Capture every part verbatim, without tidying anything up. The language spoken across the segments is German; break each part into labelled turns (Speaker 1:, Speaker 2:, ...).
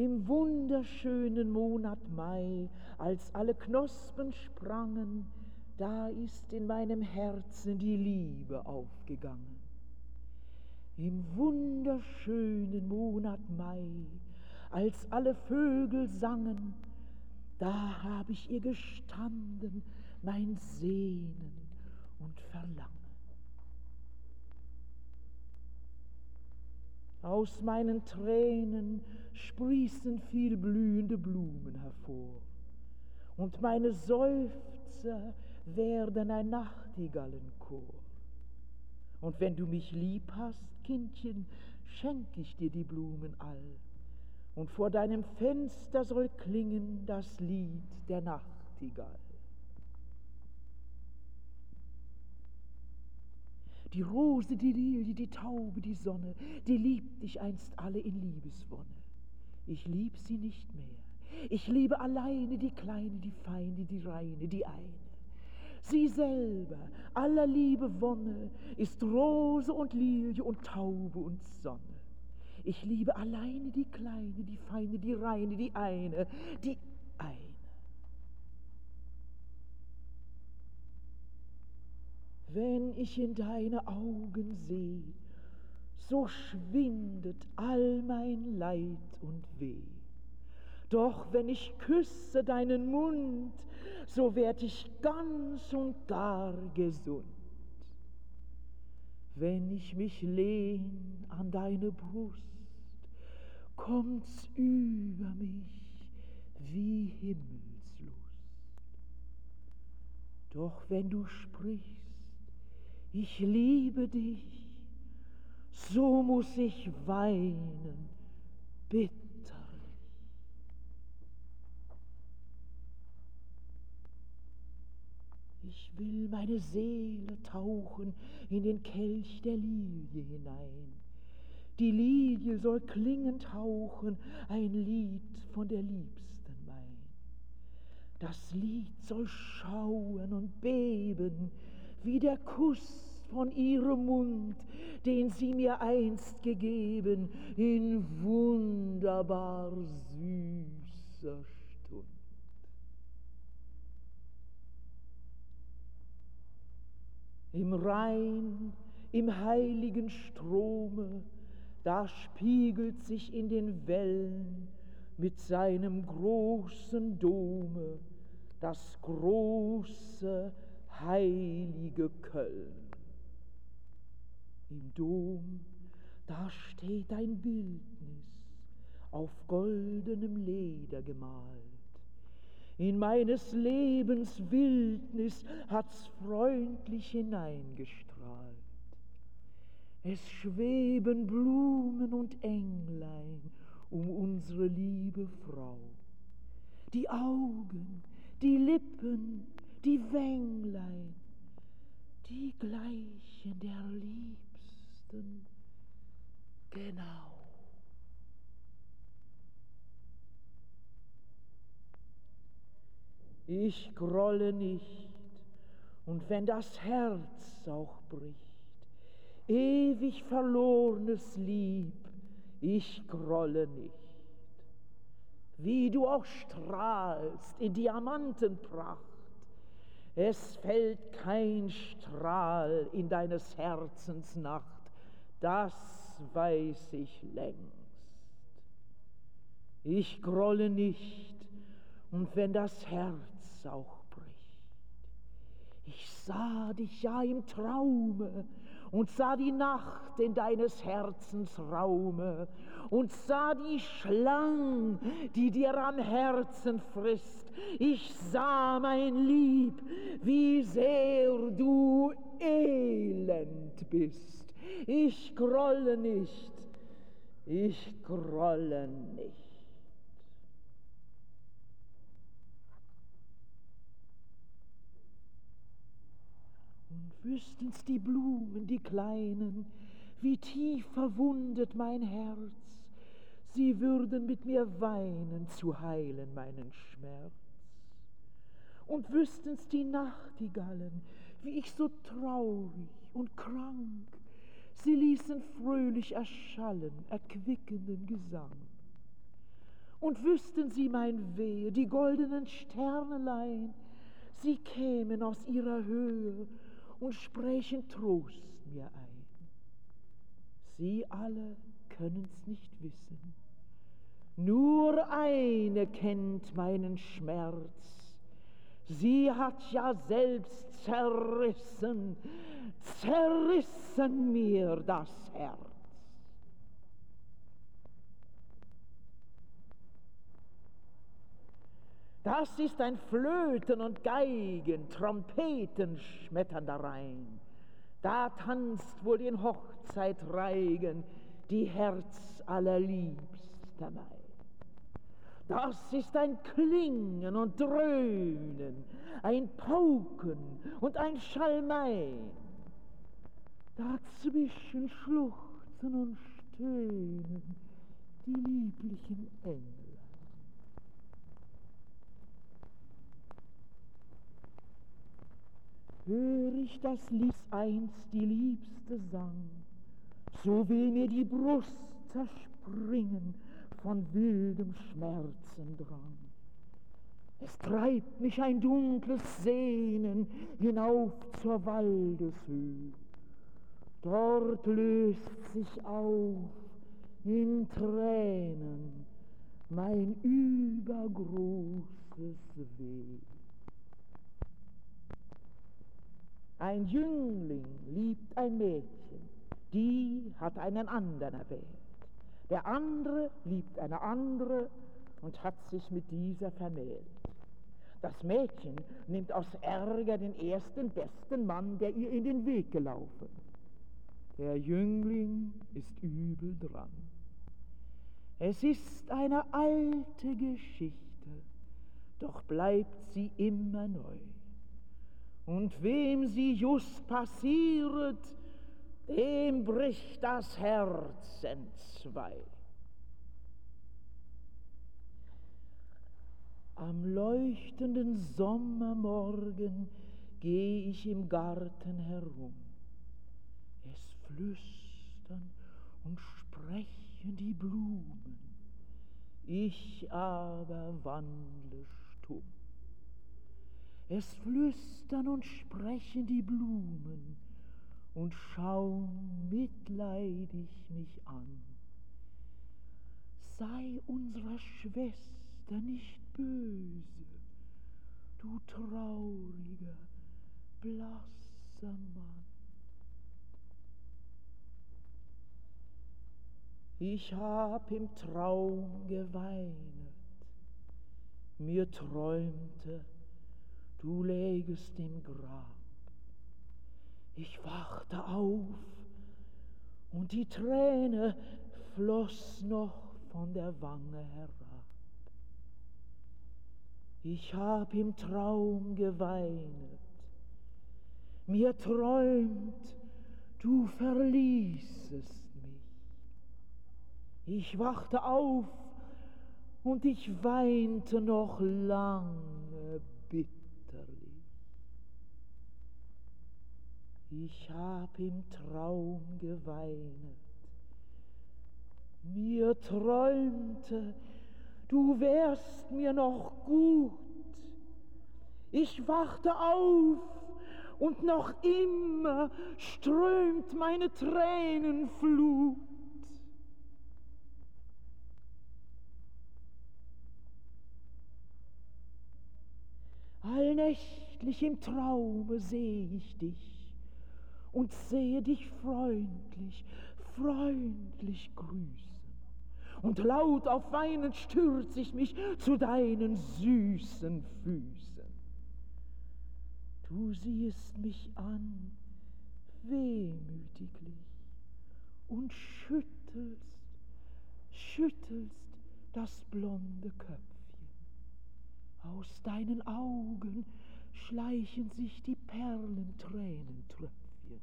Speaker 1: Im wunderschönen Monat Mai, als alle Knospen sprangen, da ist in meinem Herzen die Liebe aufgegangen. Im wunderschönen Monat Mai, als alle Vögel sangen, da hab ich ihr gestanden, mein Sehnen und Verlangen. Aus meinen Tränen sprießen viel blühende Blumen hervor, und meine Seufzer werden ein Nachtigallenchor. Und wenn du mich lieb hast, Kindchen, schenk ich dir die Blumen all, und vor deinem Fenster soll klingen das Lied der Nachtigall. Die Rose, die Lilie, die Taube, die Sonne, die liebt dich einst alle in Liebeswonne. Ich lieb sie nicht mehr. Ich liebe alleine die Kleine, die Feine, die Reine, die eine. Sie selber, aller Liebe Wonne, ist Rose und Lilie und Taube und Sonne. Ich liebe alleine die Kleine, die Feine, die Reine, die eine, die eine. Wenn ich in deine Augen seh, so schwindet all mein Leid und Weh. Doch wenn ich küsse deinen Mund, so werd ich ganz und gar gesund. Wenn ich mich lehn an deine Brust, kommt's über mich wie Himmelslust. Doch wenn du sprichst, ich liebe dich, so muß ich weinen, bitterlich. Ich will meine Seele tauchen in den Kelch der Lilie hinein. Die Lilie soll klingend hauchen ein Lied von der Liebsten mein. Das Lied soll schauern und beben, wie der Kuss von ihrem Mund, den sie mir einst gegeben, in wunderbar süßer Stund. Im Rhein, im heiligen Strome, da spiegelt sich in den Wellen mit seinem großen Dome das große heilige Köln. Im Dom, da steht ein Bildnis auf goldenem Leder gemalt. In meines Lebens Wildnis hat's freundlich hineingestrahlt. Es schweben Blumen und Englein um unsere liebe Frau. Die Augen, die Lippen, die Wänglein, die gleichen der Liebsten genau. Ich grolle nicht, und wenn das Herz auch bricht, ewig verlornes Lieb, ich grolle nicht. Wie du auch strahlst in Diamantenpracht, es fällt kein Strahl in deines Herzens Nacht, das weiß ich längst. Ich grolle nicht, und wenn das Herz auch bricht. Ich sah dich ja im Traume und sah die Nacht in deines Herzens Raume und sah die Schlang, die dir am Herzen frisst. Ich sah, mein Lieb, wie sehr du elend bist. Ich grolle nicht, ich grolle nicht. Wüssten's die Blumen, die kleinen, wie tief verwundet mein Herz, sie würden mit mir weinen, zu heilen meinen Schmerz. Und wüssten's die Nachtigallen, wie ich so traurig und krank, sie ließen fröhlich erschallen, erquickenden Gesang. Und wüssten sie mein Wehe, die goldenen Sternelein, sie kämen aus ihrer Höhe und sprächen Trost mir ein. Sie alle können's nicht wissen, nur eine kennt meinen Schmerz. Sie hat ja selbst zerrissen, zerrissen mir das Herz. Das ist ein Flöten und Geigen, Trompeten schmetternder Rein. Da tanzt wohl in Hochzeitreigen die Herz allerliebste Maid. Das ist ein Klingen und Dröhnen, ein Pauken und ein Schalmein. Dazwischen schluchzen und stöhnen die lieblichen Engel. Hör ich das Lied einst die Liebste sang, so will mir die Brust zerspringen von wildem Schmerzendrang. Es treibt mich ein dunkles Sehnen hinauf zur Waldeshöh. Dort löst sich auf in Tränen mein übergroßes Weh. Ein Jüngling liebt ein Mädchen, die hat einen anderen erwählt. Der andere liebt eine andere und hat sich mit dieser vermählt. Das Mädchen nimmt aus Ärger den ersten besten Mann, der ihr in den Weg gelaufen. Der Jüngling ist übel dran. Es ist eine alte Geschichte, doch bleibt sie immer neu. Und wem sie just passiert, dem bricht das Herz entzwei. Am leuchtenden Sommermorgen geh ich im Garten herum. Es flüstern und sprechen die Blumen, ich aber wandle stumm. Es flüstern und sprechen die Blumen und schauen mitleidig mich an. Sei unserer Schwester nicht böse, du trauriger, blasser Mann. Ich hab im Traum geweinet, mir träumte, du lägest im Grab. Ich wachte auf und die Träne floss noch von der Wange herab. Ich hab im Traum geweinet, mir träumt, du verließest mich. Ich wachte auf und ich weinte noch lange bitterlich. Ich hab im Traum geweinet, mir träumte, du wärst mir noch gut. Ich wachte auf und noch immer strömt meine Tränenflut. Allnächtlich im Traume seh ich dich und sehe dich freundlich, freundlich grüßen. Und laut auf weinend stürz ich mich zu deinen süßen Füßen. Du siehst mich an, wehmütiglich, und schüttelst, schüttelst das blonde Köpfchen. Aus deinen Augen schleichen sich die Perlentränentröpfchen.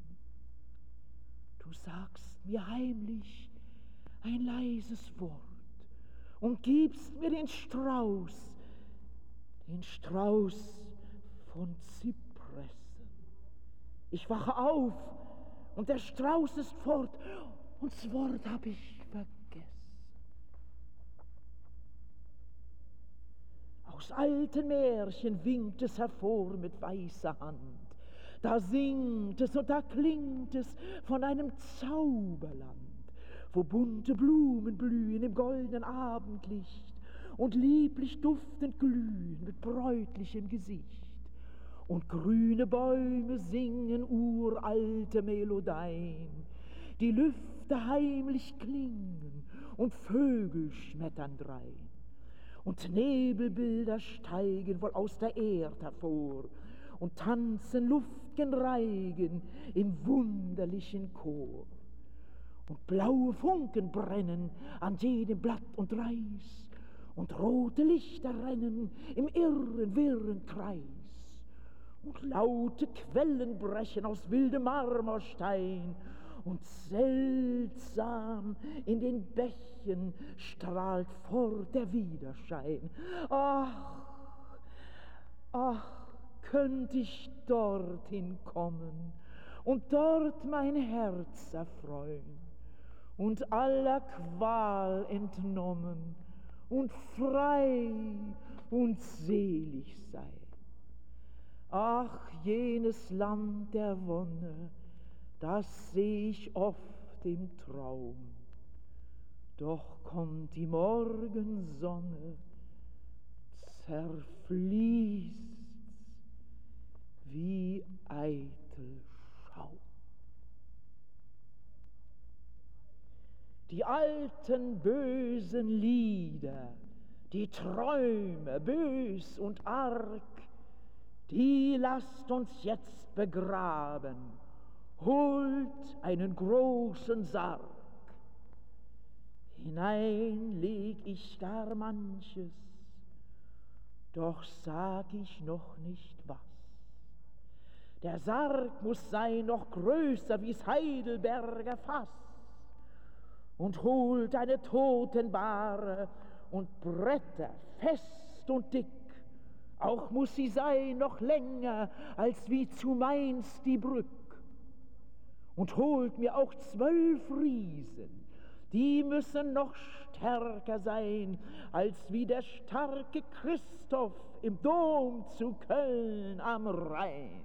Speaker 1: Du sagst mir heimlich ein leises Wort und gibst mir den Strauß, den Strauß von Zypressen. Ich wache auf und der Strauß ist fort und das Wort hab ich vergessen. Aus alten Märchen winkt es hervor mit weißer Hand. Da singt es und da klingt es von einem Zauberland, wo bunte Blumen blühen im goldenen Abendlicht und lieblich duftend glühen mit bräutlichem Gesicht. Und grüne Bäume singen uralte Melodien, die Lüfte heimlich klingen und Vögel schmettern drein. Und Nebelbilder steigen wohl aus der Erd hervor und tanzen luft'gen Reigen im wunderlichen Chor. Und blaue Funken brennen an jedem Blatt und Reis, und rote Lichter rennen im irren, wirren Kreis. Und laute Quellen brechen aus wildem Marmorstein, und seltsam in den Bächen strahlt fort der Widerschein. Ach, ach, könnt ich dorthin kommen und dort mein Herz erfreuen und aller Qual entnommen und frei und selig sein. Ach, jenes Land der Wonne, das seh ich oft im Traum, doch kommt die Morgensonne, zerfließt's wie eitel Schaum. Die alten bösen Lieder, die Träume bös und arg, die lasst uns jetzt begraben, holt einen großen Sarg. Hinein leg ich gar manches, doch sag ich noch nicht was. Der Sarg muss sein noch größer wie's Heidelberger Fass und holt eine Totenbahre und Bretter fest und dick. Auch muss sie sein noch länger als wie zu Mainz die Brück. Und holt mir auch zwölf Riesen, die müssen noch stärker sein als wie der starke Christoph im Dom zu Köln am Rhein.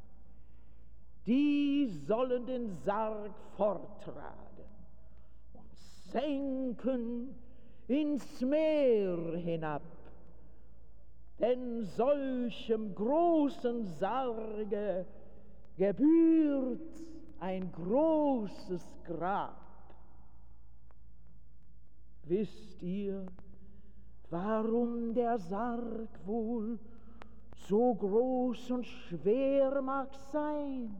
Speaker 1: Die sollen den Sarg forttragen und senken ins Meer hinab, denn solchem großen Sarge gebührt ein großes Grab. Wisst ihr, warum der Sarg wohl so groß und schwer mag sein?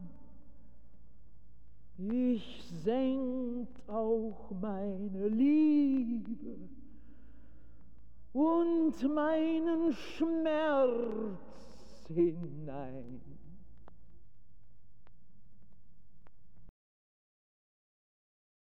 Speaker 1: Ich senkt auch meine Liebe und meinen Schmerz hinein.